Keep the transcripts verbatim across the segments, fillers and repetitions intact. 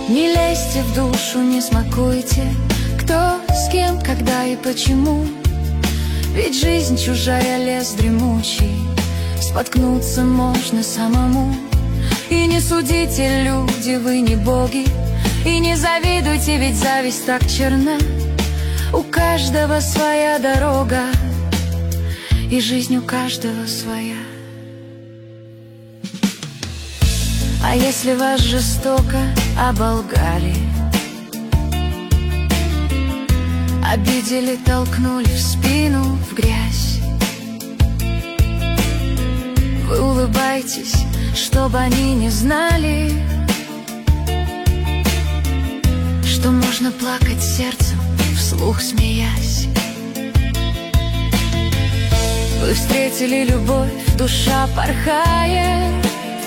Не лезьте в душу, не смакуйте, кто, с кем, когда и почему. Ведь жизнь чужая, лес дремучий, споткнуться можно самому. И не судите, люди, вы не боги, и не завидуйте, ведь зависть так черна. У каждого своя дорога, и жизнь у каждого своя. А если вас жестоко оболгали, обидели, толкнули в спину, в грязь, вы улыбаетесь, чтобы они не знали, что можно плакать сердцем, вслух смеясь. Вы встретили любовь, душа порхает,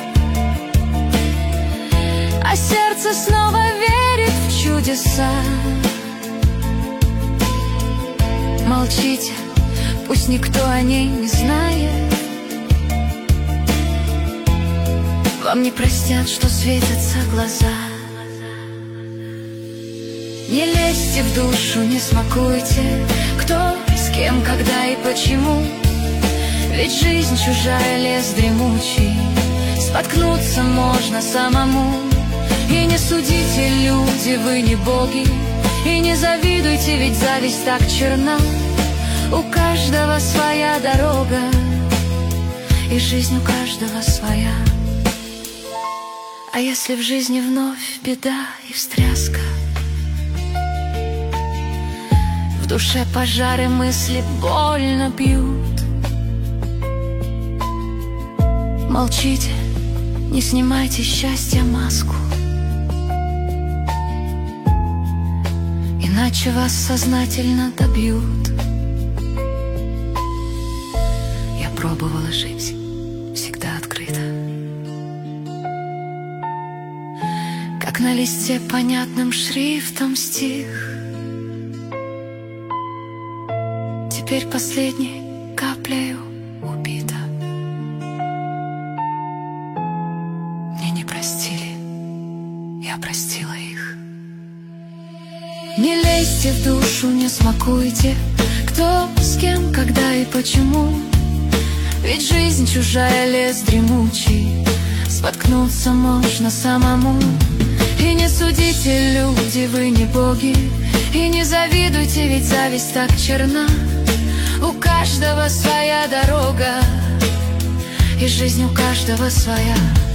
а сердце снова верит в чудеса. Молчите, пусть никто о ней не знает. Вам не простят, что светятся глаза. Не лезьте в душу, не смакуйте, кто, с кем, когда и почему. Ведь жизнь чужая, лес дремучий, споткнуться можно самому. И не судите, люди, вы не боги, и не завидуйте, ведь зависть так черна. У каждого своя дорога, и жизнь у каждого своя. А если в жизни вновь беда и встряска, в душе пожары, мысли больно бьют, молчите, не снимайте счастья маску, иначе вас сознательно добьют. Я пробовала жить всегда открыто, как на листе понятным шрифтом стих. Теперь последней каплею убита. Мне не простили, я простила их. Не лезьте в душу, не смакуйте, кто, с кем, когда и почему. Ведь жизнь чужая, лес дремучий, споткнуться можно самому. И не судите, люди, вы не боги, и не завидуйте, ведь зависть так черна. У каждого своя дорога, и жизнь у каждого своя.